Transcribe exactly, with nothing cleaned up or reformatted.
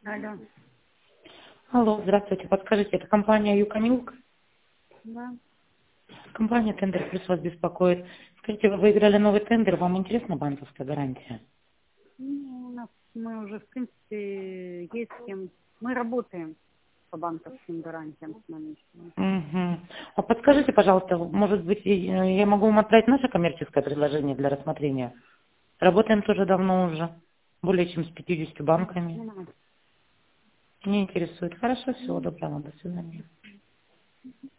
Алло. Алло, здравствуйте. Подскажите, это компания Юкамилк? Да. Компания Тендер Плюс вас беспокоит. Скажите, вы выиграли новый тендер, вам интересна банковская гарантия? Ну, у нас мы уже, в принципе, есть с кем. Мы работаем по банковским гарантиям с наличными. Угу. А подскажите, пожалуйста, может быть, и- я могу вам отправить наше коммерческое предложение для рассмотрения? Работаем тоже давно уже, более чем с пятьюдесятью Нет, банками. не надо. Не интересует. Хорошо, всего доброго, до свидания.